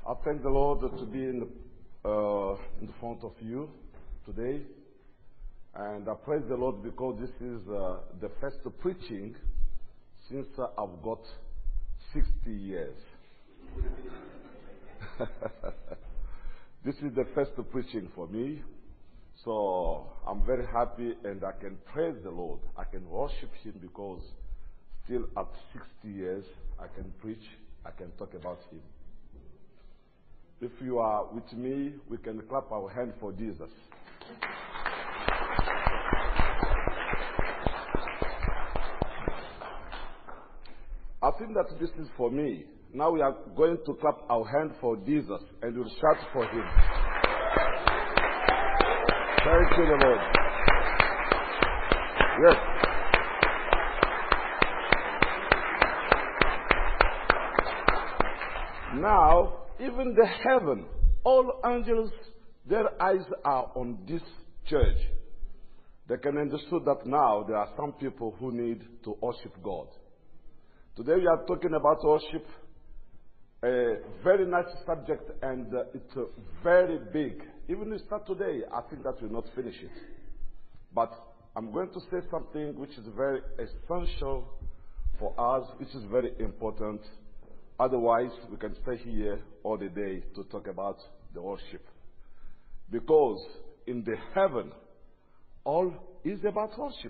I thank the Lord to be in the front of you today. And I praise the Lord because this is the first preaching since I've got 60 years. This is the first preaching for me. So I'm very happy and I can praise the Lord. I can worship Him because still at 60 years I can preach, I can talk about Him. If you are with me, we can clap our hand for Jesus. I think that this is for me. Now we are going to clap our hand for Jesus and we'll shout for Him. Thank you, the Lord. Yes. Now, even the heaven, all angels, their eyes are on this church. They can understand that now there are some people who need to worship God. Today we are talking about worship, a very nice subject, and it's very big. Even if we start today, I think that we'll not finish it. But I'm going to say something which is very essential for us, which is very important. Otherwise, we can stay here all the day to talk about the worship. Because in the heaven, all is about worship.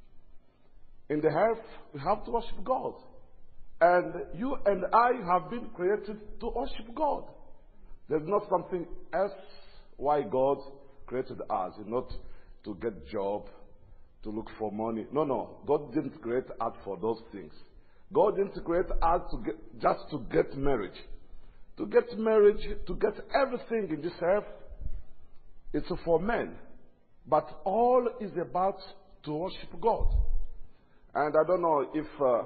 In the earth, we have to worship God. And you and I have been created to worship God. There's not something else why God created us. It's not to get job, to look for money. No. God didn't create us for those things. God didn't create us just to get marriage. To get marriage, to get everything in this earth, it's for men. But all is about to worship God. And I don't know if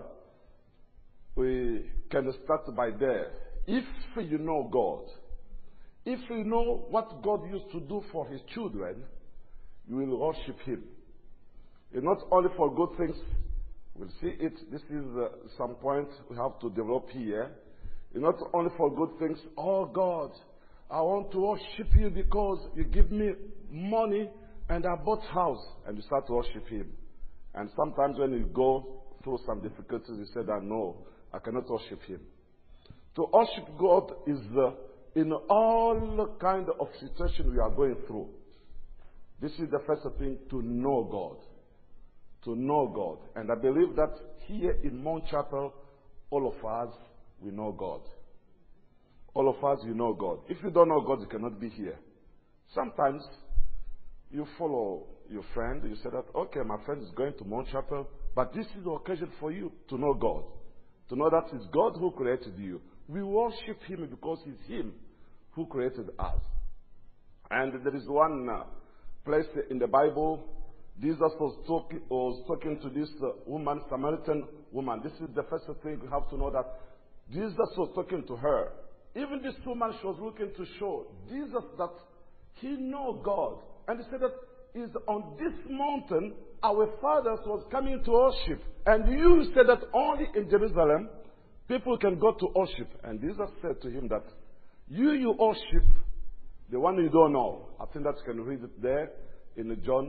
we can start by there. If you know God, if you know what God used to do for His children, you will worship Him. It's not only for good things. We'll see it. This is some point we have to develop here. It's not only for good things. Oh God, I want to worship You because You give me money and I bought house. And you start to worship Him. And sometimes when you go through some difficulties, you say that no, I cannot worship Him. To worship God is in all kind of situation we are going through. This is the first thing, to know God. To know God. And I believe that here in Mount Chapel, all of us, we know God. All of us, you know God. If you don't know God, you cannot be here. Sometimes you follow your friend, you say that, okay, my friend is going to Mount Chapel, but this is the occasion for you to know God. To know that it's God who created you. We worship Him because it's Him who created us. And there is one place in the Bible, Jesus was talking to this woman, Samaritan woman. This is the first thing we have to know, that Jesus was talking to her. Even this woman, she was looking to show Jesus that He know God. And He said that is on this mountain our fathers was coming to worship. And you said that only in Jerusalem people can go to worship. And Jesus said to him that you worship the one you don't know. I think that you can read it there in John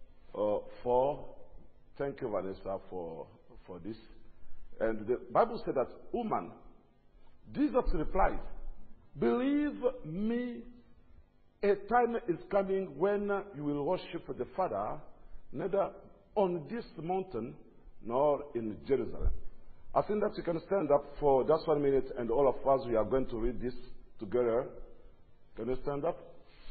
4. Thank you, Vanessa, for this. And the Bible said that, woman, Jesus replied, believe me, a time is coming when you will worship the Father, neither on this mountain nor in Jerusalem. I think that you can stand up for just 1 minute, and all of us, we are going to read this together. Can you stand up?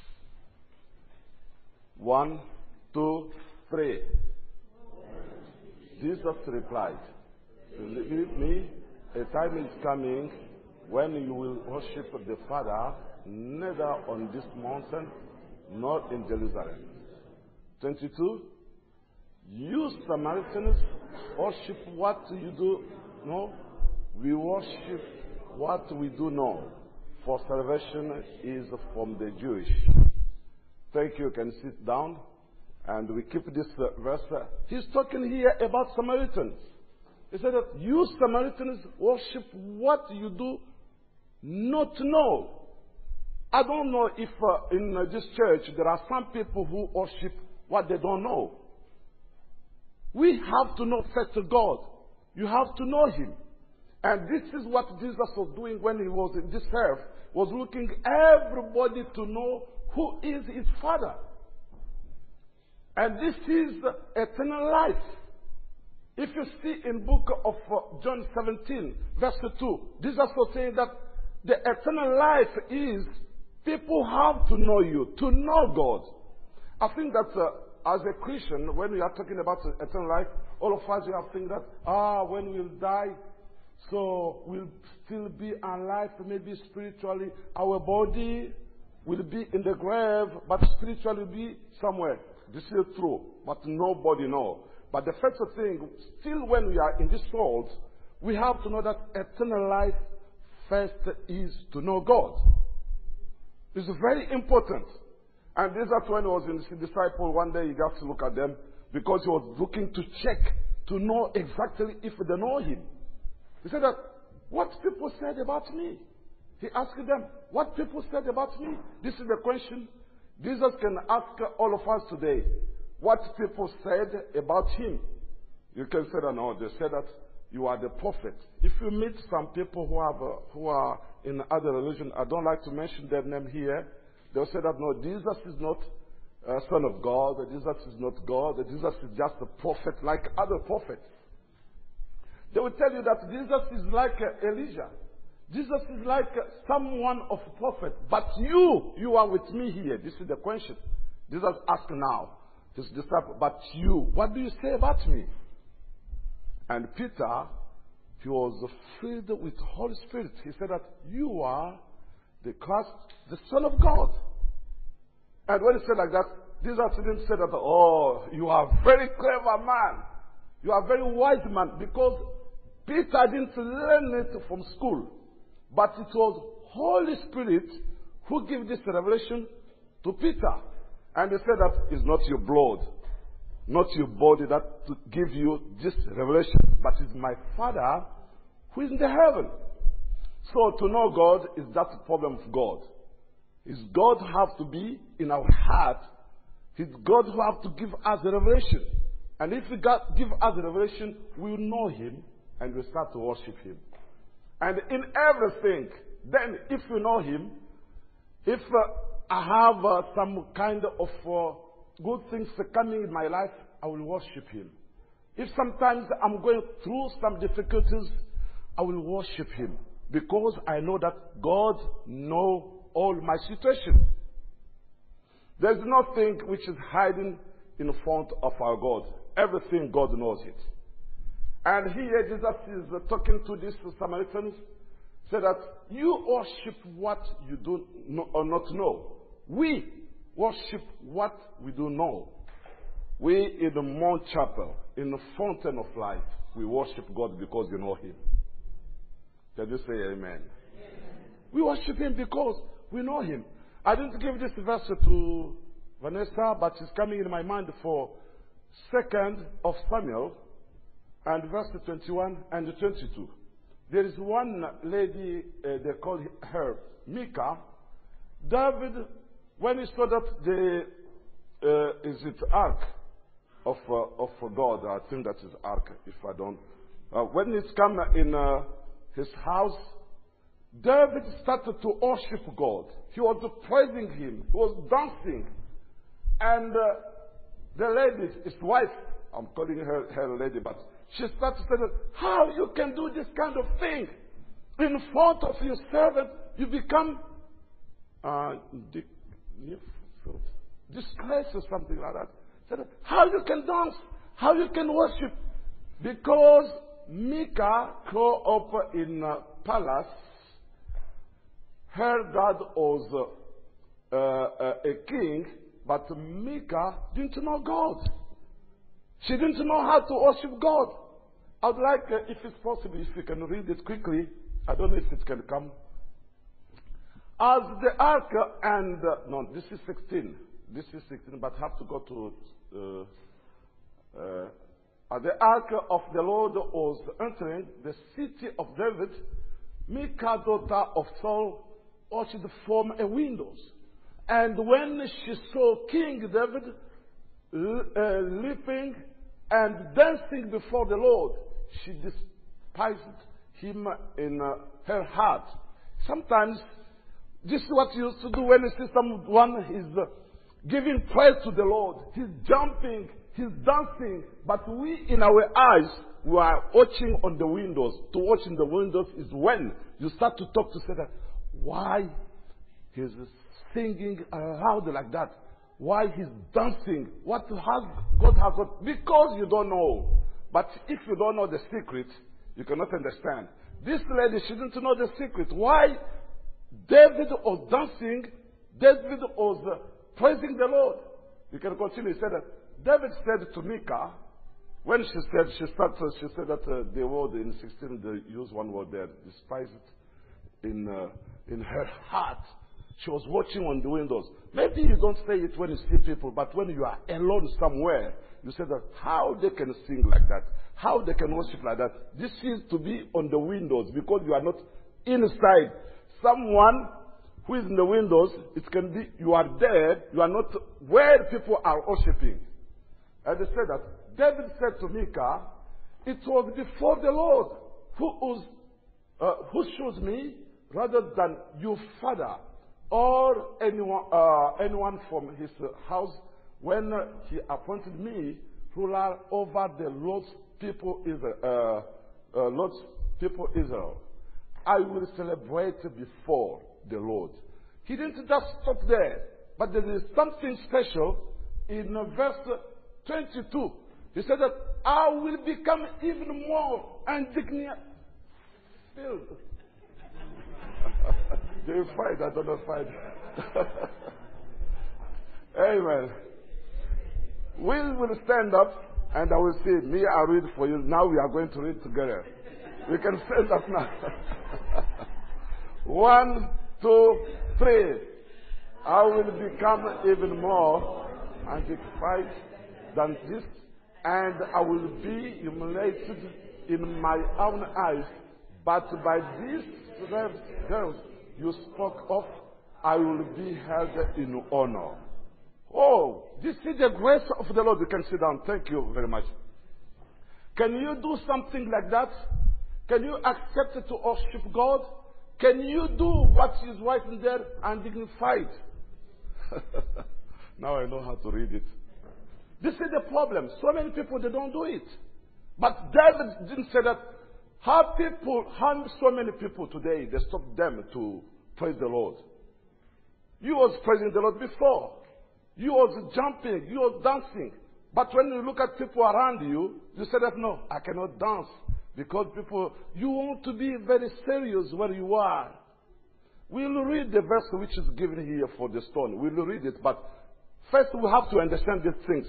1, 2, 3. Jesus replied, believe me, a time is coming when you will worship the Father, neither on this mountain nor in Jerusalem. 22. You Samaritans worship what you do know. We worship what we do know, for salvation is from the Jewish. Thank you. You can sit down. And we keep this verse. He's talking here about Samaritans. He said that you Samaritans worship what you do not know. I don't know if in this church there are some people who worship what they don't know. We have to know first God. You have to know Him. And this is what Jesus was doing when He was in this earth, was looking everybody to know who is His Father. And this is eternal life. If you see in book of John 17, verse 2, Jesus was saying that the eternal life is people have to know you, to know God. I think that as a Christian, when we are talking about eternal life, all of us, we have think that, when we'll die, so we'll still be alive, maybe spiritually. Our body will be in the grave, but spiritually will be somewhere. This is true, but nobody knows. But the first thing, still when we are in this world, we have to know that eternal life first is to know God. It's very important. And this is when he was in his disciple, one day he got to look at them because he was looking to check, to know exactly if they know him. He said that, what people said about me? He asked them, what people said about me? This is the question Jesus can ask all of us today. What people said about him. You can say that, no, they said that you are the prophet. If you meet some people who are in other religion, I don't like to mention their name here, they'll say that, no, Jesus is not Son of God, Jesus is not God, Jesus is just a prophet like other prophets. They will tell you that Jesus is like Elijah. Jesus is like someone of a prophet. But you are with me here. This is the question. Jesus asked now his disciple, but you, what do you say about me? And Peter, he was filled with the Holy Spirit. He said that you are the Christ, the Son of God. And when he said like that, Jesus didn't say that, oh, you are a very clever man. You are a very wise man. Because Peter didn't learn it from school. But it was Holy Spirit who gave this revelation to Peter. And he said that it's not your blood, not your body that to give you this revelation, but it's my Father who is in the heaven. So to know God is that the problem of God. Is God have to be in our heart. It's God who have to give us a revelation. And if God give us a revelation, we will know Him and we start to worship Him. And in everything, then if you know Him, if I have some kind of good things coming in my life, I will worship Him. If sometimes I'm going through some difficulties, I will worship Him. Because I know that God knows all my situation. There's nothing which is hiding in front of our God. Everything God knows it. And here Jesus is talking to these Samaritans, said that you worship what you do know or not know. We worship what we do know. We in the Mount Chapel, in the fountain of life, we worship God because we know Him. Can you say amen? Amen. We worship Him because we know Him. I didn't give this verse to Vanessa, but it's coming in my mind for 2nd of Samuel, and verse 21 and 22. There is one lady, they call her Micah. David, when he saw that the is it ark of God? I think that is ark. If I don't, when it's come in his house, David started to worship God. He was praising Him. He was dancing, and the lady, his wife, I'm calling her lady, but she started saying, how you can do this kind of thing? In front of your servant, you become disgraced or something like that. Said, how you can dance? How you can worship? Because Micah grew up in a palace. Her dad was a king, but Micah didn't know God. She didn't know how to worship God. I'd like, if it's possible, if you can read it quickly. I don't know if it can come. As the ark and... no, this is 16. This is 16, but have to go to... as the ark of the Lord was entering the city of David, Micah, daughter of Saul, watched from a window. And when she saw King David leaping and dancing before the Lord, she despised him in her heart. Sometimes this is what you used to do when you see someone is giving praise to the Lord. He's jumping, he's dancing, but we in our eyes, we are watching on the windows. To watch in the windows is when you start to talk to say that, why he's singing loud like that? Why he's dancing? What has God has got? Because you don't know. But if you don't know the secret, you cannot understand. This lady, she didn't know the secret. Why David was dancing, David was praising the Lord. You can continue. He said that David said to Michal, when she said that the word in 16, they use one word there, despise it in her heart. She was watching on the windows. Maybe you don't say it when you see people, but when you are alone somewhere, you say that how they can sing like that, how they can worship like that. This is to be on the windows because you are not inside. Someone who is in the windows, it can be you are there, you are not where people are worshiping. And they said that David said to Michal, it was before the Lord who chose me rather than your father or anyone from his house when he appointed me ruler over the Lord's people Israel. I will celebrate before the Lord. He didn't just stop there, but there is something special in verse 22. He said that I will become even more indignified. Do you fight? I don't know fight. Amen. We will stand up and I will say, me, I read for you. Now we are going to read together. We can stand up now. 1, 2, 3. I will become even more dignified than this, and I will be humiliated in my own eyes. But by this girls you spoke of, I will be held in honor. Oh, this is the grace of the Lord. You can sit down. Thank you very much. Can you do something like that? Can you accept to worship God? Can you do what is right in there and dignified? Now I know how to read it. This is the problem. So many people, they don't do it. But David didn't say that. How so many people today, they stop them to praise the Lord. You was praising the Lord before. You was jumping. You was dancing. But when you look at people around you, you say that, no, I cannot dance. Because people, you want to be very serious where you are. We'll read the verse which is given here for the stone. We'll read it. But first we have to understand these things.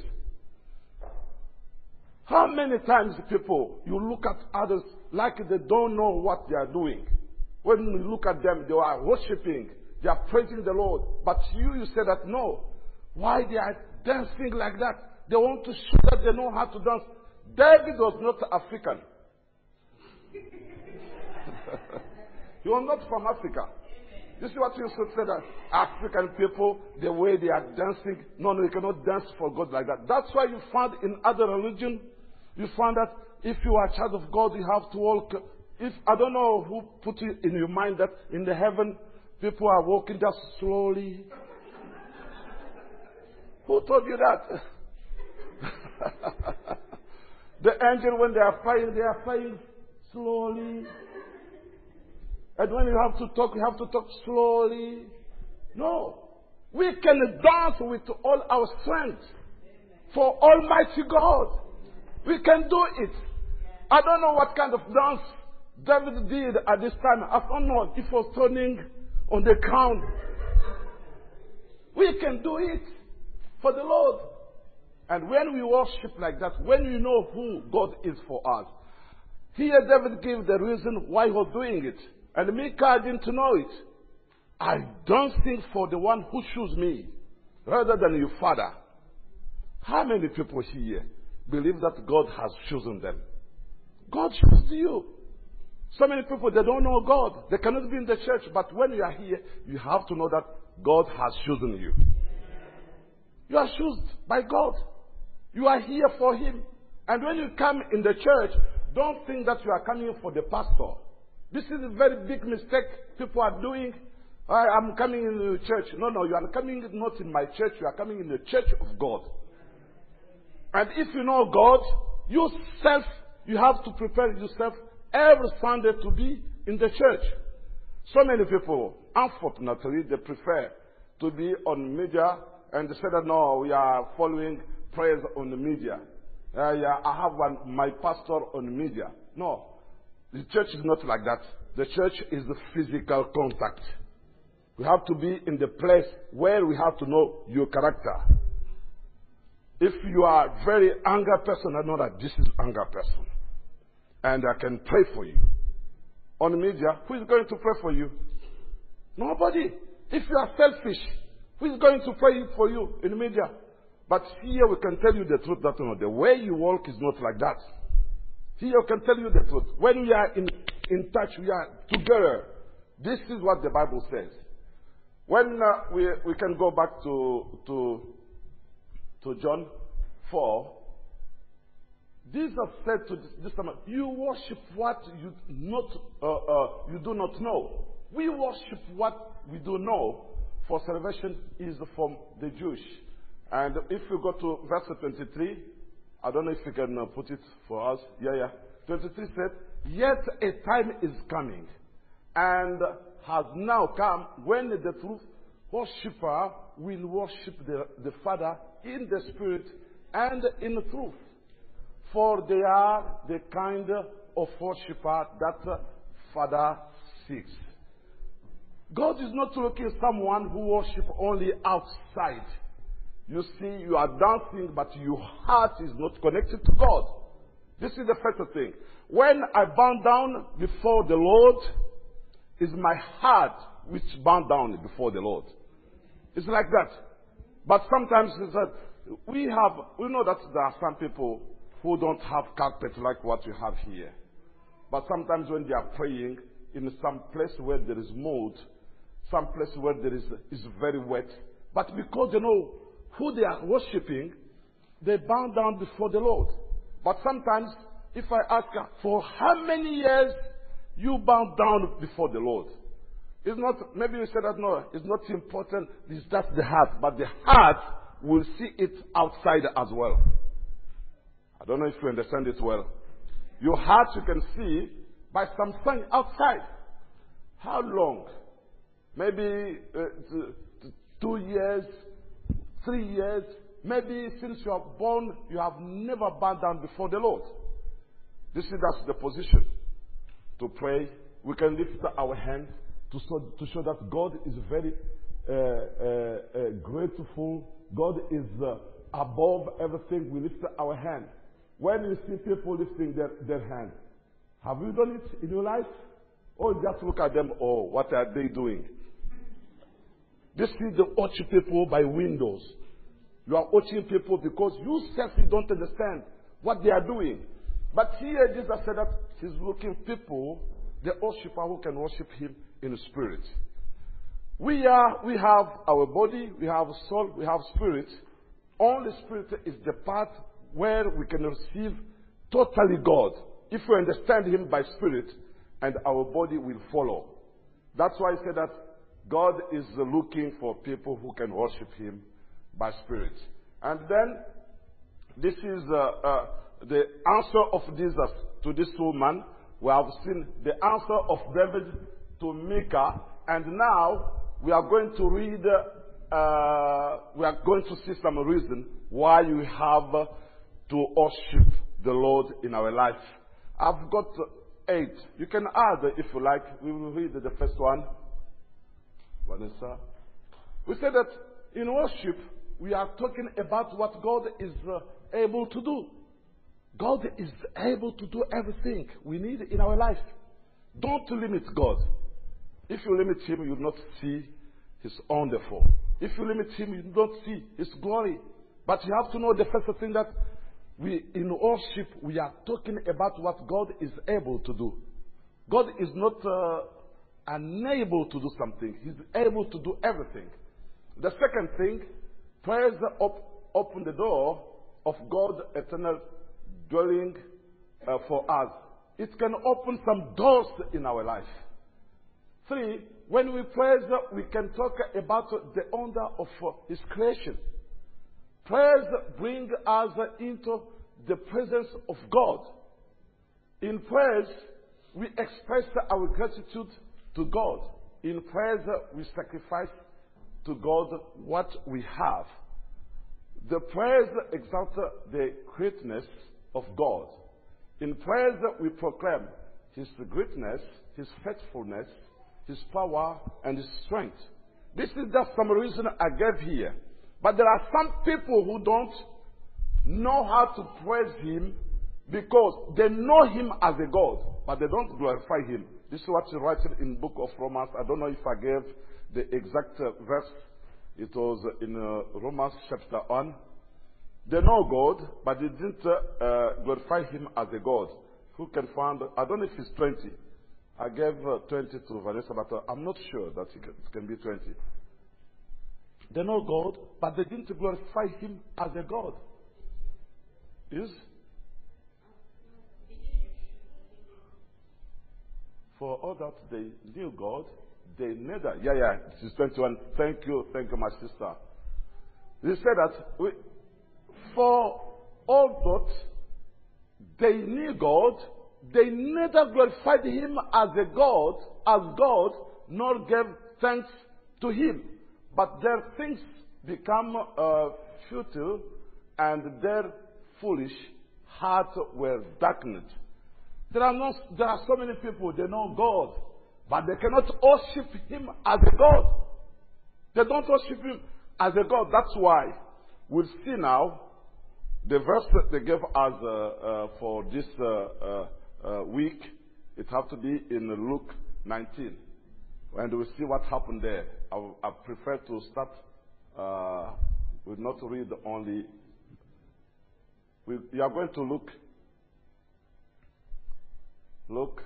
How many times people, you look at others like they don't know what they are doing. When you look at them, they are worshiping. They are praising the Lord. But you say that no. Why they are dancing like that? They want to show that they know how to dance. David was not African. He was not from Africa. This is what you should say that African people, the way they are dancing, no, you cannot dance for God like that. That's why you find in other religions, you find that if you are a child of God, you have to walk. If I don't know who put it in your mind that in the heaven, people are walking just slowly. Who told you that? The angel, when they are flying slowly. And when you have to talk slowly. No. We can dance with all our strength for Almighty God. We can do it. I don't know what kind of dance David did at this time. I don't know if he was turning on the ground. We can do it for the Lord. And when we worship like that, when we know who God is for us, here David gave the reason why he was doing it. And Michal didn't know it. I don't sing for the one who chose me rather than your father. How many people here believe that God has chosen them? God chose you. So many people, they don't know God. They cannot be in the church. But when you are here, you have to know that God has chosen you. You are chosen by God. You are here for Him. And when you come in the church, don't think that you are coming for the pastor. This is a very big mistake people are doing. I'm coming in the church. No, you are coming not in my church. You are coming in the church of God. And if you know God, yourself, you have to prepare yourself every Sunday to be in the church. So many people, unfortunately, they prefer to be on media and they say that no, we are following prayers on the media. I have my pastor on media. No, the church is not like that. The church is the physical contact. We have to be in the place where we have to know your character. If you are a very angry person, I know that this is angry person. And I can pray for you. On the media, who is going to pray for you? Nobody. If you are selfish, who is going to pray for you in the media? But here we can tell you the truth that the way you walk is not like that. Here we can tell you the truth. When we are in touch, we are together. This is what the Bible says. When we can go back to John 4, Jesus said to this man, you worship what you do not know. We worship what we do know, for salvation is from the Jewish. And if we go to verse 23, I don't know if you can put it for us. Yeah. 23 said, yet a time is coming, and has now come, when the true worshipper will worship the Father in the Spirit and in the truth. For they are the kind of worshipper that Father seeks. God is not looking at someone who worships only outside. You see, you are dancing, but your heart is not connected to God. This is the first thing. When I bow down before the Lord, it's my heart which bow down before the Lord. It's like that. But sometimes it's that we know that there are some people who don't have carpet like what we have here. But sometimes when they are praying in some place where there is mold, some place where there is very wet, but because they know who they are worshiping, they bow down before the Lord. But sometimes, if I ask her, for how many years you bow down before the Lord? It's not, maybe you say that no, it's not important, it's just the heart. But the heart will see it outside as well. I don't know if you understand it well. Your heart you can see by something outside. How long? Maybe 2 years, 3 years. Maybe since you are born, you have never bowed down before the Lord. That's the position. To pray, we can lift our hand to show that God is very grateful. God is above everything. We lift our hand. When you see people lifting their hand, have you done it in your life? Or just look at them, or what are they doing? This is the watching people by windows. You are watching people because you don't understand what they are doing. But here Jesus said that He's looking people, the worshiper who can worship Him in spirit. We have our body, we have soul, we have spirit. Only spirit is the part where we can receive totally God. If we understand Him by spirit, and our body will follow. That's why I say that God is looking for people who can worship Him by spirit. And then, this is the answer of Jesus to this woman. We have seen the answer of David to Micah. And now, we are going to read, we are going to see some reason why you have to worship the Lord in our life. I've got 8. You can add if you like. We will read the first one. Vanessa. We said that in worship, we are talking about what God is able to do. God is able to do everything we need in our life. Don't limit God. If you limit Him, you will not see His wonderful. If you limit Him, you will not see His glory. But you have to know the first thing that in worship, we are talking about what God is able to do. God is not unable to do something. He's able to do everything. The second thing, prayers open the door of God's eternal dwelling for us. It can open some doors in our life. 3, when we praise, we can talk about the wonder of His creation. Prayers bring us into the presence of God. In prayers, we express our gratitude to God. In prayers, we sacrifice to God what we have. The prayers exalt the greatness of God. In prayers, we proclaim His greatness, His faithfulness, His power, and His strength. This is just some reason I gave here. But there are some people who don't know how to praise Him because they know Him as a God, but they don't glorify Him. This is what He writes in the book of Romans. I don't know if I gave the exact verse. It was in Romans chapter 1. They know God, but they didn't glorify Him as a God. Who can find? I don't know if it's 20. I gave 20 to Vanessa, but I'm not sure that it can be 20. They know God, but they didn't glorify Him as a God. Is? For all that they knew God, they neither. This is 21. Thank you, my sister. They said that for all that they knew God, they neither glorified Him as God, nor gave thanks to Him. But their things become futile, and their foolish hearts were darkened. There are so many people, they know God, but they cannot worship Him as a God. They don't worship Him as a God. That's why we'll see now the verse that they gave us for this week. It has to be in Luke 19. And we'll see what happened there. I prefer to start with not read only. We are going to Luke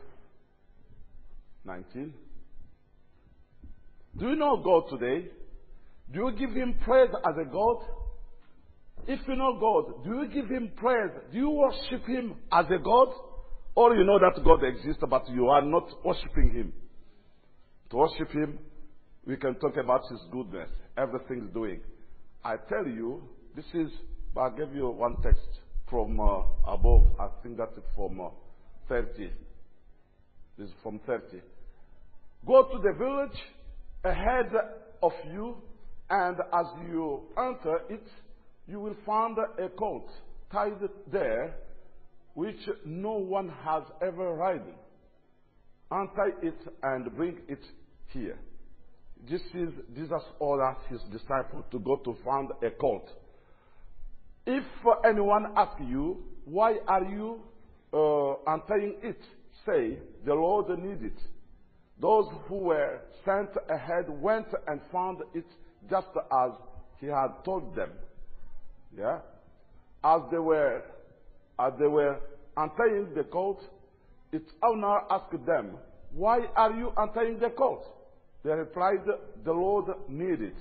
19. Do you know God today? Do you give Him praise as a God? If you know God, do you give Him praise? Do you worship Him as a God? Or you know that God exists, but you are not worshiping Him? To worship Him, we can talk about His goodness, everything He's doing. I tell you, I'll give you one text from above. I think that's from 30. This is from 30. Go to the village ahead of you, and as you enter it, you will find a colt tied there, which no one has ever ridden. Untie it and bring it here. Jesus ordered His disciples to go to find a colt. If anyone asks you, why are you untying it? Say, the Lord needs it. Those who were sent ahead went and found it just as He had told them. Yeah? As they were untying the colt, its owner asked them, why are you untying the colt? They replied, the Lord needs it.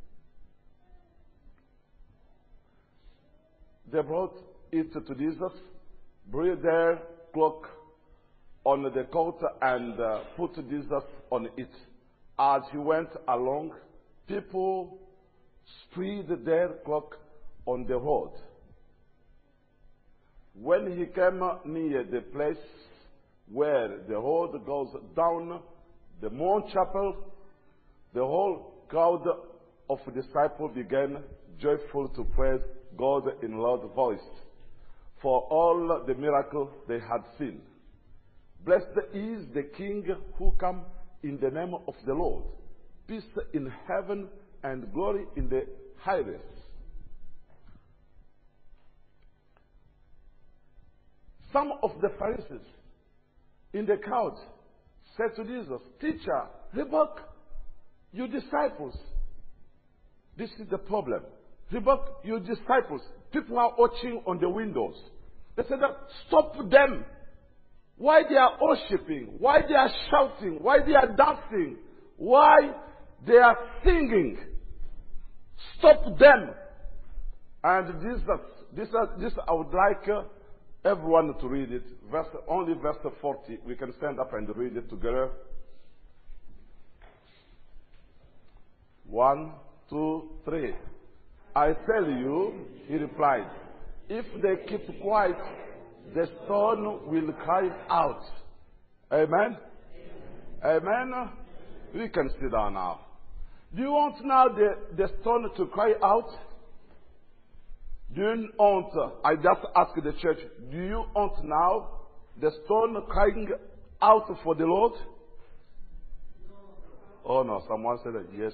They brought it to Jesus, brought their cloak on the colt, and put Jesus on it. As He went along, people spread their cloak on the road. When He came near the place where the road goes down the Mount Chapel, the whole crowd of disciples began joyful to praise God in loud voice for all the miracles they had seen. Blessed is the King who comes in the name of the Lord. Peace in heaven and glory in the highest. Some of the Pharisees in the crowd said to Jesus, Teacher, rebuke your disciples. This is the problem. Rebuke your disciples. People are watching on the windows. They said, stop them. why they are worshiping, why they are shouting, why they are dancing, why they are singing. Stop them. And this I would like everyone to read it. Only verse 40. We can stand up and read it together. 1, 2, 3. I tell you, he replied, if they keep quiet, the stone will cry out. Amen? Amen? We can sit down now. Do you want now the stone to cry out? Do you want, I just ask the church, do you want now the stone crying out for the Lord? Oh no, someone said that, yes.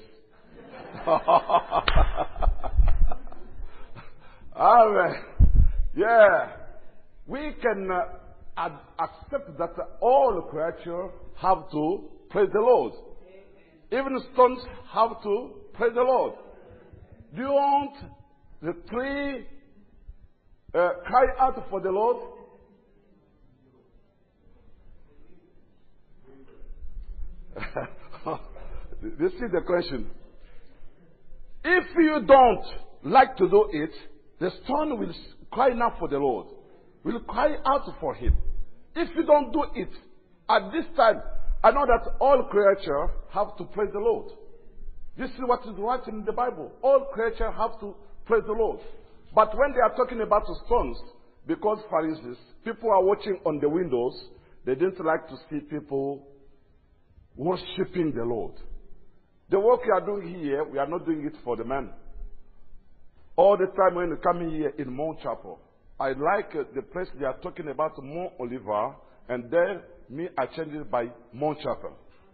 Amen. Yeah. We can accept that all creatures have to praise the Lord. Even stones have to praise the Lord. Do you want the tree cry out for the Lord? This is the question. If you don't like to do it, the stone will cry out for the Lord. Will cry out for him. If you don't do it, at this time, I know that all creatures have to praise the Lord. This is what is written in the Bible. All creatures have to praise the Lord. But when they are talking about the stones, because, for instance, people are watching on the windows, they didn't like to see people worshiping the Lord. The work we are doing here, we are not doing it for the men. All the time when you come here in Mount Chapel, I like the place they are talking about Mount Oliver, and then me, I change it by Mount Chapel.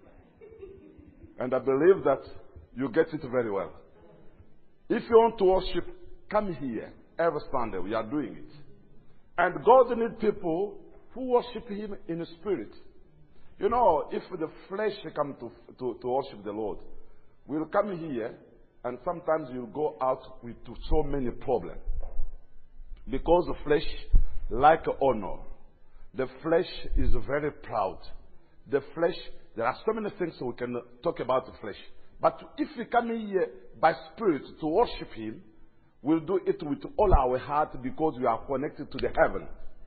And I believe that you get it very well. If you want to worship, come here. Every Sunday, we are doing it. And God needs people who worship Him in the spirit. You know, if the flesh come to worship the Lord, we'll come here, and sometimes you'll go out with so many problems. Because the flesh like honor. The flesh is very proud. The flesh, there are so many things we can talk about the flesh. But if we come here by spirit to worship Him, we'll do it with all our heart because we are connected to the heaven.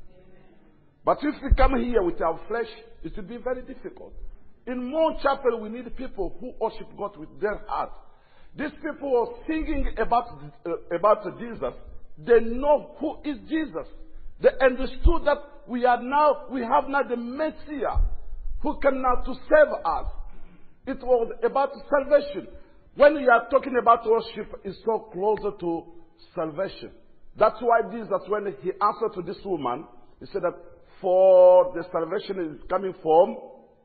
But if we come here with our flesh, it will be very difficult. In Mount Chapel, we need people who worship God with their heart. These people were singing about Jesus. They know who is Jesus. They understood that we have now the Messiah who can now to save us. It was about salvation. When we are talking about worship, it's so closer to salvation. That's why Jesus, when he answered to this woman, he said that for the salvation is coming from.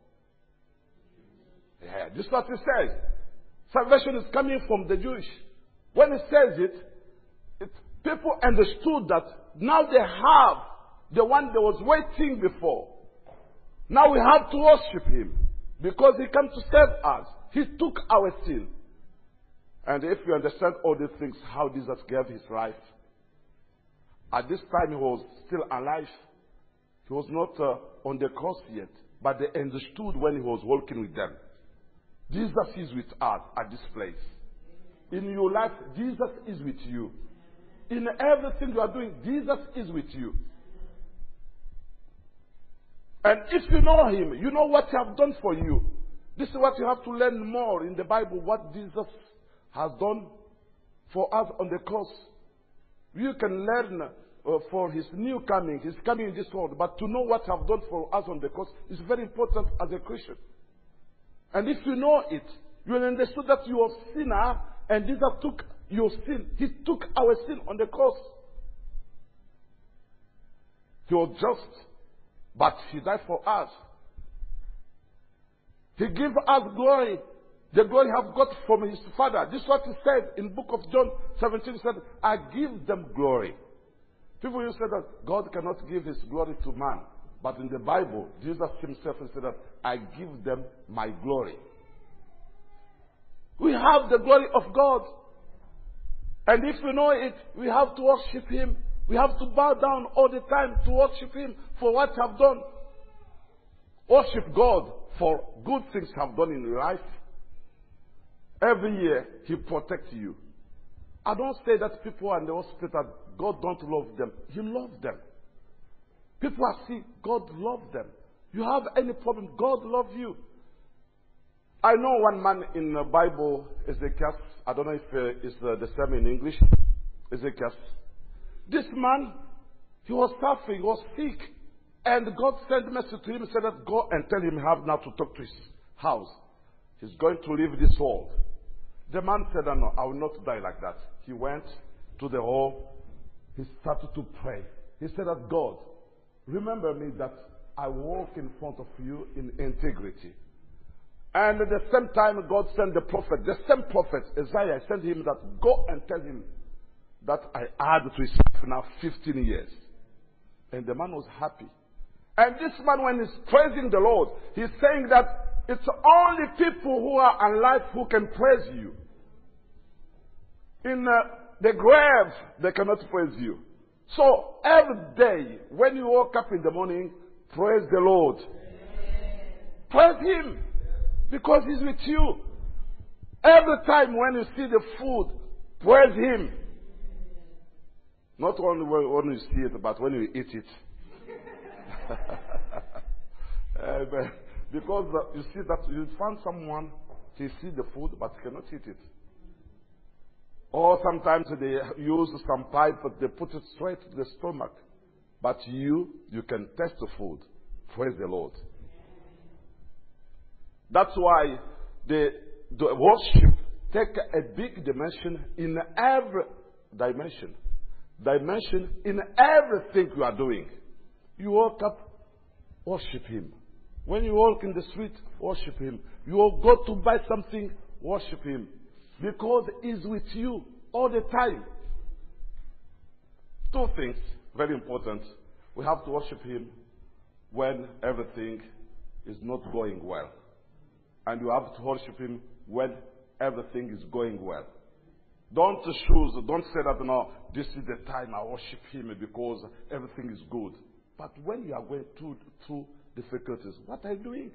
Yeah, this is what he says. Salvation is coming from the Jewish. When he says it, people understood that now they have the one that was waiting before. Now we have to worship Him because He came to save us. He took our sin. And if you understand all these things, how Jesus gave His life. At this time He was still alive. He was not on the cross yet. But they understood when He was walking with them. Jesus is with us at this place. In your life, Jesus is with you. In everything you are doing, Jesus is with you. And if you know Him, you know what He has done for you. This is what you have to learn more in the Bible, what Jesus has done for us on the cross. You can learn for His new coming. He's coming in this world. But to know what He has done for us on the cross is very important as a Christian. And if you know it, you will understand that you are a sinner and Jesus took your sin. He took our sin on the cross. He was just, but He died for us. He gave us glory. The glory He have got from His Father. This is what He said in book of John 17. He said, I give them glory. People used to say that God cannot give His glory to man. But in the Bible, Jesus Himself said that I give them my glory. We have the glory of God. And if we know it, we have to worship Him. We have to bow down all the time to worship Him for what He has done. Worship God for good things you have done in your life. Every year, He protects you. I don't say that people are in the hospital, God don't love them. He loves them. People are sick, God loves them. You have any problem, God loves you. I know one man in the Bible, Ezekiel. I don't know if it's the same in English. Ezekiel. This man, he was suffering, he was sick. And God sent a message to him and said that go and tell him how now to talk to his house. He's going to leave this world. The man said, no, I will not die like that. He went to the hall. He started to pray. He said that God, remember me that I walk in front of you in integrity. And at the same time, God sent the prophet, the same prophet, Isaiah, sent him that go and tell him that I add to his life now 15 years. And the man was happy. And this man, when he's praising the Lord, he's saying that it's only people who are alive who can praise you. In the grave, they cannot praise you. So every day, when you wake up in the morning, praise the Lord. Praise Him. Because He's with you. Every time when you see the food, praise Him. Not only when you see it, but when you eat it. Because you see that you find someone, he sees the food, but cannot eat it. Or sometimes they use some pipe, but they put it straight to the stomach. But you can taste the food. Praise the Lord. That's why the worship take a big dimension in every dimension. Dimension in everything you are doing. You wake up, worship Him. When you walk in the street, worship Him. You go to buy something, worship Him. Because He's with you all the time. Two things, very important. We have to worship Him when everything is not going well. And you have to worship Him when everything is going well. Don't say that, no, this is the time I worship Him because everything is good. But when you are going through difficulties, what are you doing?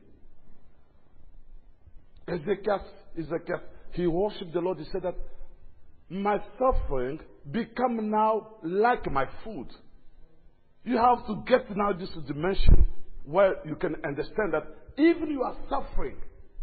Ezekiel, he worshipped the Lord. He said that my suffering become now like my food. You have to get now this dimension where you can understand that even you are suffering.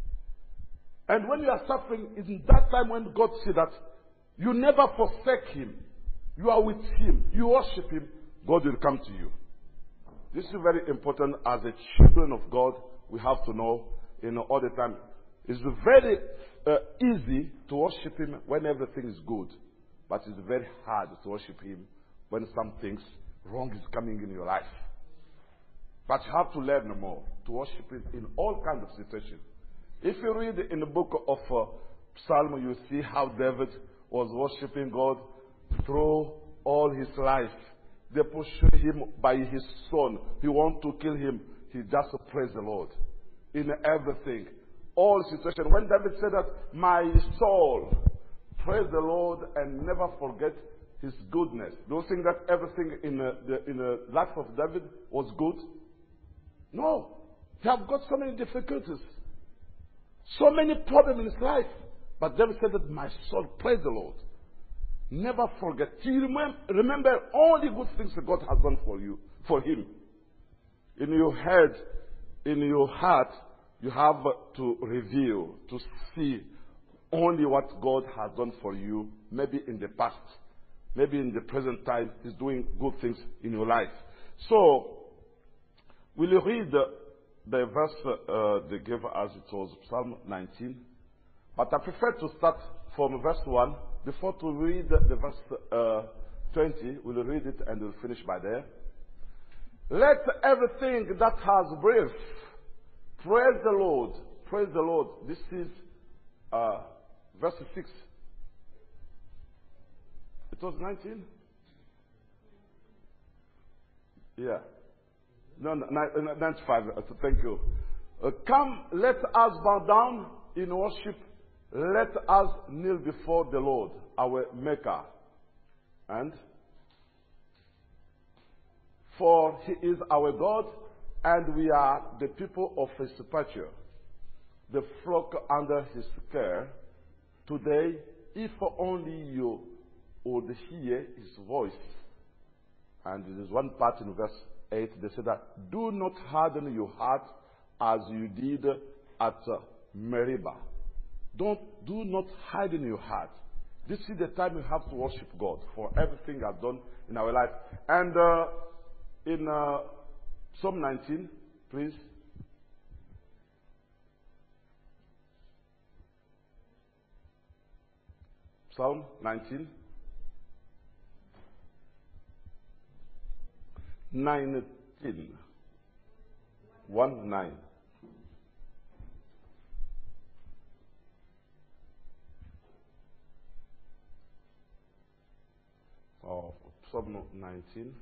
And when you are suffering, it's in that time when God sees that you never forsake Him. You are with Him. You worship Him. God will come to you. This is very important as a children of God. We have to know, all the time. It's very easy to worship Him when everything is good. But it's very hard to worship Him when something wrong is coming in your life. But you have to learn more to worship Him in all kinds of situations. If you read in the book of Psalm, you see how David was worshiping God through all his life. They pursued him by his son. He want to kill him. He just praised the Lord in everything. All situations. When David said that, my soul, praise the Lord and never forget His goodness. Do you think that everything in the life of David was good? No. He have got so many difficulties. So many problems in his life. But David said that my soul, praise the Lord. Never forget. Remember all the good things that God has done for him. In your head, in your heart, you have to reveal, to see only what God has done for you, maybe in the past, maybe in the present time, He's doing good things in your life. So, will you read the verse they gave us? It was Psalm 19. But I prefer to start from verse 1. Before to read the verse 20, we'll read it and we'll finish by there. Let everything that has breath praise the Lord. Praise the Lord. This is verse 6. It was 19? Yeah. No, 95. Thank you. Come, let us bow down in worship. Let us kneel before the Lord, our Maker. And for He is our God, And we are the people of his pasture, the flock under his care. Today, if only you would hear his voice. And there is one part in verse 8, they say that, do not harden your heart as you did at Meribah. Do not harden your heart. This is the time we have to worship God for everything He has done in our life. And in Psalm 19, please. Psalm 19. 19. 1-9. Oh, Psalm 19.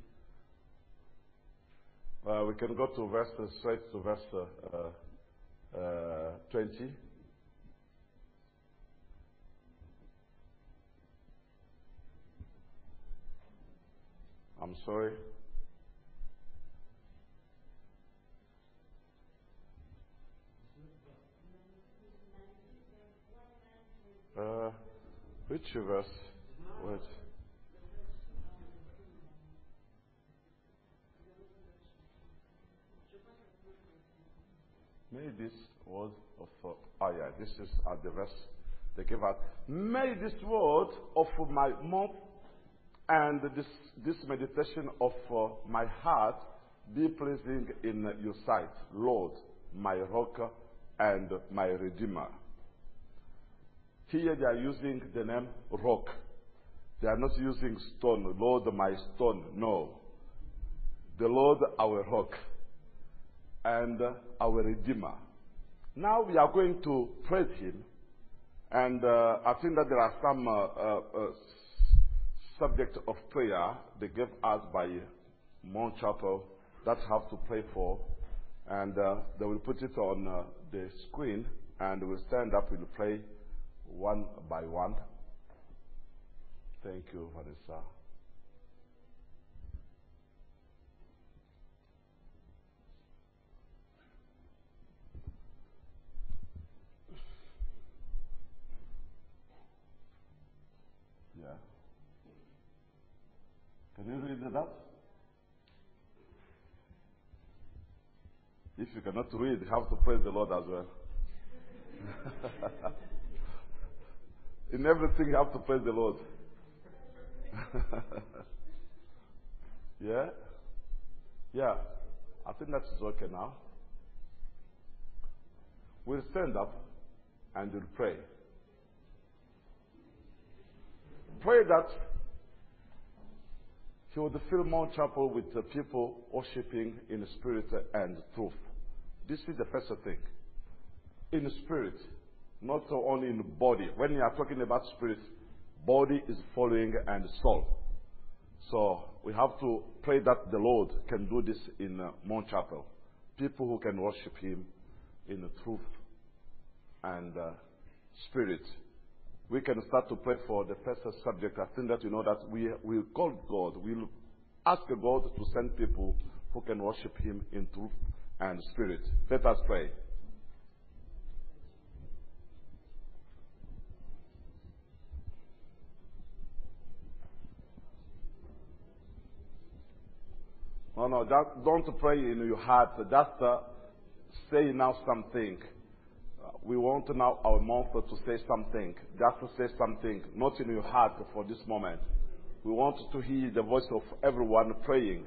We can go to straight to verse 20. I'm sorry. Which verse? Wait. May this word of this is at the verse they give us. May this word of my mouth and this meditation of my heart be pleasing in your sight, Lord, my rock and my redeemer. Here they are using the name rock. They are not using stone, Lord, my stone. No. The Lord, our rock and our redeemer. Now we are going to praise Him. And I think that there are some subject of prayer they gave us by Mount Chapel that have to pray for. And they will put it on the screen and we'll stand up and pray one by one. Thank you, Vanessa. Yeah. Can you read that? If you cannot read, you have to praise the Lord as well. In everything, you have to praise the Lord. Yeah? Yeah. I think that is okay now. We'll stand up and we'll pray. Pray that He would fill Mount Chapel with the people worshiping in spirit and truth. This is the first thing. In spirit, not only in body. When you are talking about spirit, body is following and soul. So we have to pray that the Lord can do this in Mount Chapel. People who can worship Him in truth and spirit. We can start to pray for the first subject. I think that you know that we will call God. We'll ask God to send people who can worship Him in truth and spirit. Let us pray. No, just don't pray in your heart. Just say now something. We want now our mouth to say something. Just to say something, not in your heart for this moment. We want to hear the voice of everyone praying.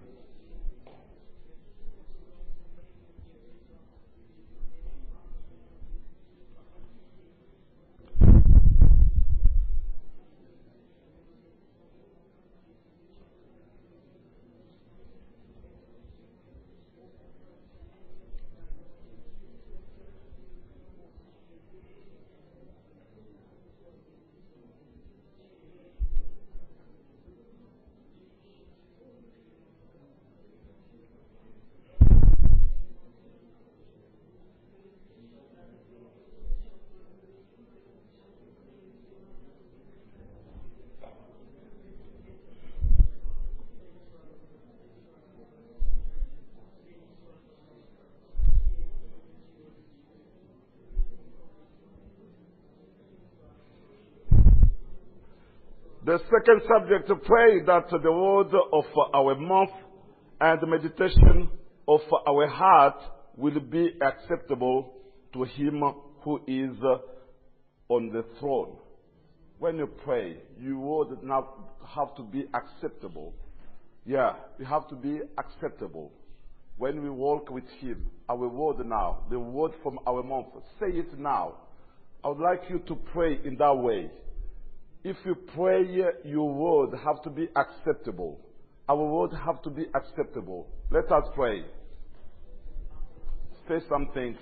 The second subject, to pray that the word of our mouth and the meditation of our heart will be acceptable to Him who is on the throne. When you pray, you would now have to be acceptable. Yeah, we have to be acceptable. When we walk with Him, our word now, the word from our mouth, say it now. I would like you to pray in that way. If you pray, your word have to be acceptable. Our word have to be acceptable. Let us pray. Say something.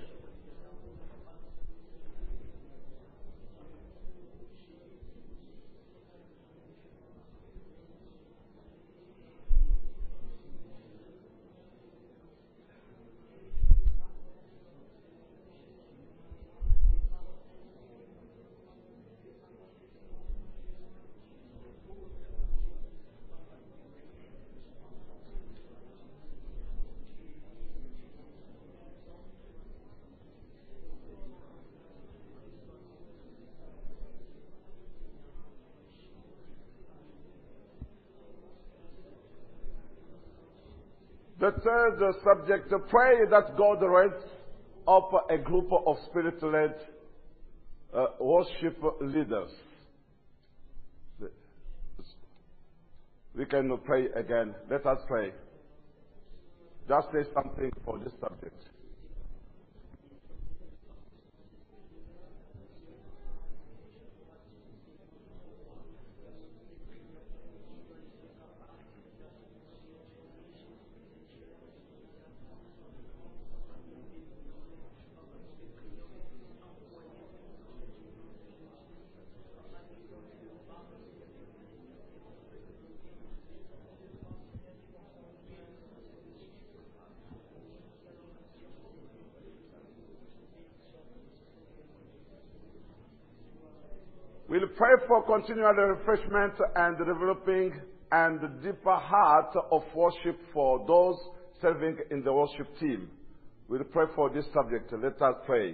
The third subject, pray that God raises up a group of spirit-led worship leaders. We can pray again. Let us pray. Just say something for this subject. We'll pray for continual refreshment and developing and deeper heart of worship for those serving in the worship team. We'll pray for this subject. Let us pray.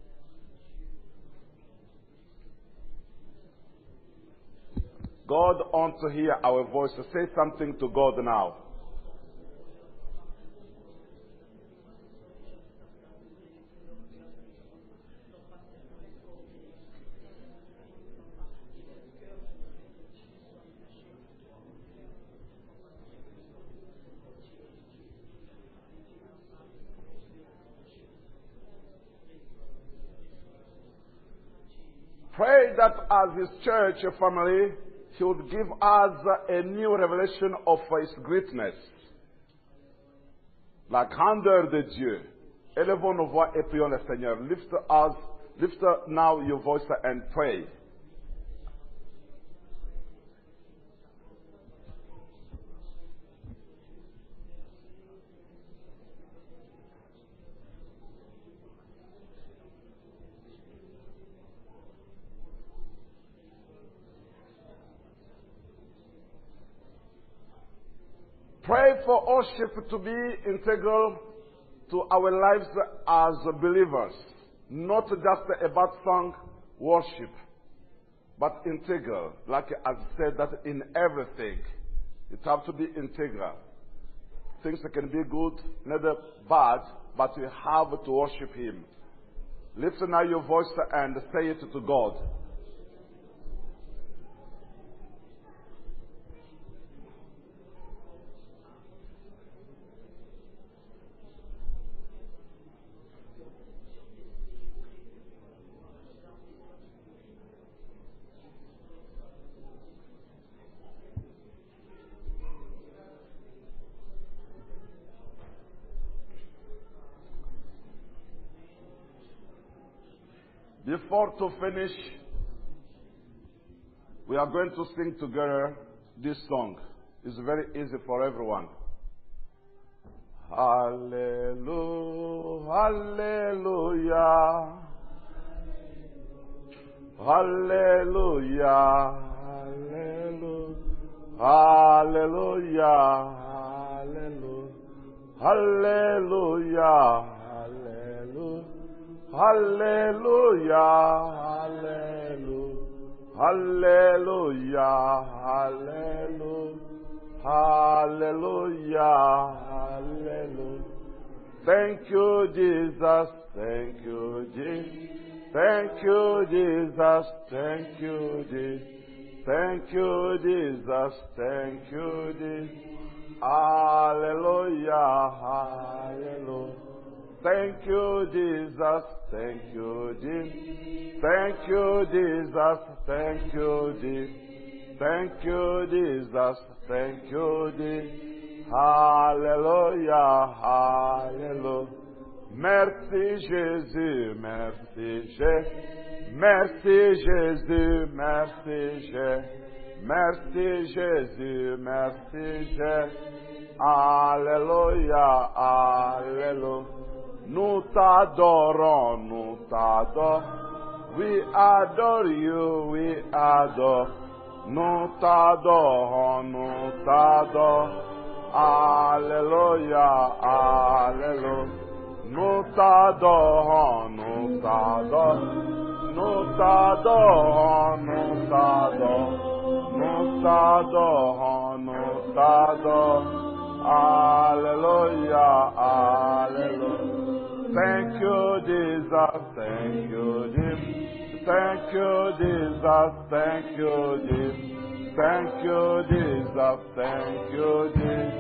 God wants to hear our voice. Say something to God now. Pray that as His church family, He would give us a new revelation of His greatness. La grandeur de Dieu. Élevons nos voix et prions le Seigneur. Lift now your voice and pray. Pray for worship to be integral to our lives as believers. Not just about song worship, but integral. Like I said, that in everything, it has to be integral. Things that can be good, neither bad, but we have to worship Him. Lift now your voice and say it to God. Before to finish, we are going to sing together this song. It's very easy for everyone. Hallelujah, hallelujah, hallelujah, hallelujah, hallelujah, hallelujah, hallelujah. Hallelujah, hallelujah, Hallelujah, hallelujah, hallelujah, hallelujah. Thank you, Jesus. Thank you, Jesus. Thank you, Jesus. Thank you, Jesus. Thank you, Jesus. Thank you, Jesus. Hallelujah, hallelujah. Thank you, Jesus. Thank you, Jesus. Thank you, Jesus. Thank you, Jesus. Thank you, Jesus. Thank you, Jesus. Hallelujah, hallelujah. Merci Jésus, merci Jésus. Merci Jésus, merci Jésus. Merci Jésus, merci Jésus. Alléluia, alléluia. Nous t'adorons, nous t'adorons. We adore you, we adore. Nous t'adorons, nous t'adorons. Alléluia, alléluia. Nous t'adorons, nous t'adorons. Nous t'adorons, nous t'adorons. Nous t'adorons, nous t'adorons. Hallelujah, hallelujah. Thank you, Jesus. Thank you, Jesus. Thank you, Jesus. Thank you, Jesus. Thank you, Jesus. Thank you, Jesus.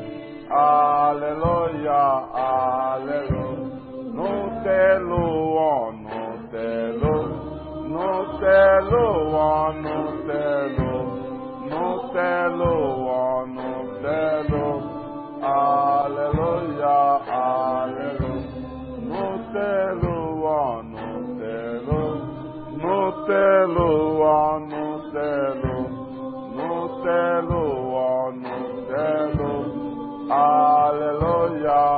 Hallelujah, hallelujah. Nous te louons, nous te louons. Nous te louons, nous te louons. Nous te louons, nous te louons. Alléluia, alléluia. Nous te louons, nous te louons. Nous te louons, nous te louons. Nous te louons, nous te louons. Alléluia,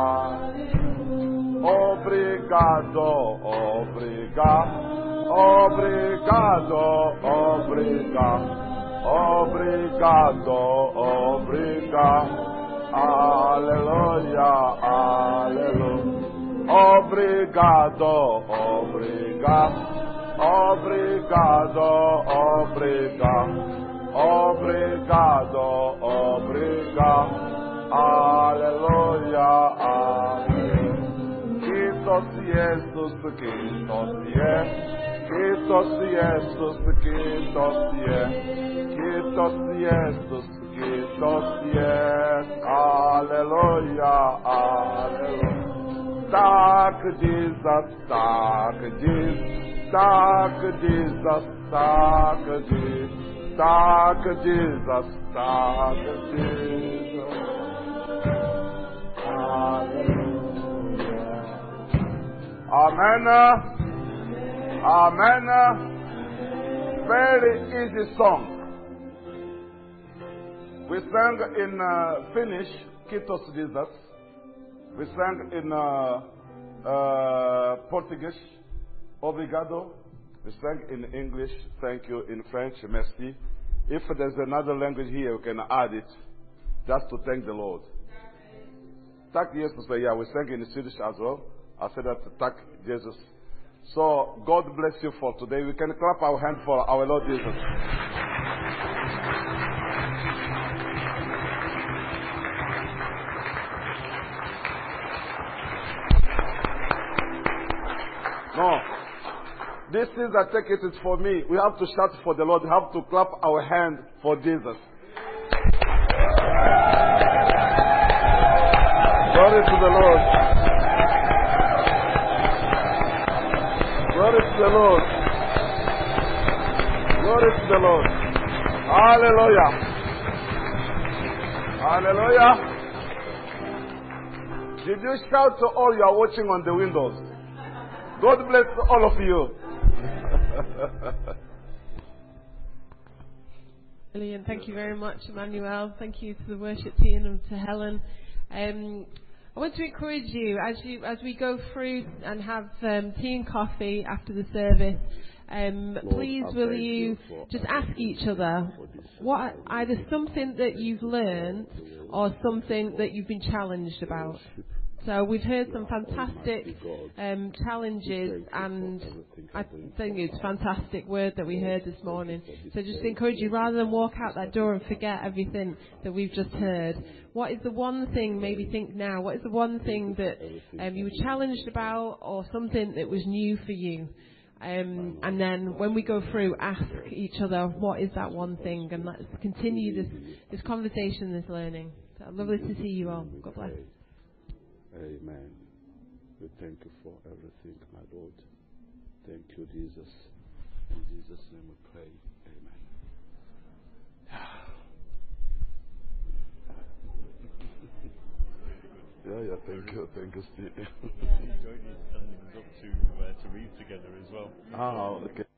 obrigado, obrigado. Obrigado, obrigado. Obrigado, obrigado. Aleluia, aleluia. Obrigado, obrigado. Obrigado, obrigado. Obrigado, obrigado. Aleluia, aleluia. Kiitos Jeesus, kiitos Jeesus. Kiitos Jeesus, kiitos Jeesus. Kiitos Jeesus, kiitos Jeesus. Aleluia, aleluia. Tak Jesus, tak Jesus. Tak Jesus, tak Jesus. Tak Jesus, tak Jesus. Hallelujah. Amen. Amen. Very easy song. We sang in Finnish, Kiitos Jesus. We sang in Portuguese, Obrigado. We sang in English, thank you, in French, merci. If there's another language here, you can add it, just to thank the Lord. Tack Jesus, yeah, we sang in Swedish as well. I said that, tack Jesus. So, God bless you for today. We can clap our hands for our Lord Jesus. No. This is, I take it, is for me. We have to shout for the Lord. We have to clap our hand for Jesus. Glory to the Lord. Glory to the Lord. Glory to the Lord. Hallelujah. Hallelujah. Did you shout to all you are watching on the windows? God bless all of you. Brilliant. Thank you very much, Emmanuel. Thank you to the worship team and to Helen. I want to encourage you as we go through and have tea and coffee after the service. Please will you just ask each other what either something that you've learned or something that you've been challenged about. So we've heard some fantastic challenges, and I think it's a fantastic word that we heard this morning. So just encourage you, rather than walk out that door and forget everything that we've just heard, what is the one thing, maybe think now, what is the one thing that you were challenged about, or something that was new for you? And then when we go through, ask each other, what is that one thing? And let's continue this conversation, this learning. So lovely to see you all. God bless. Amen. We thank you for everything, my Lord. Thank you, Jesus. In Jesus' name we pray. Amen. Yeah, thank you, Steve. Joining us up to read together as well. Oh, okay.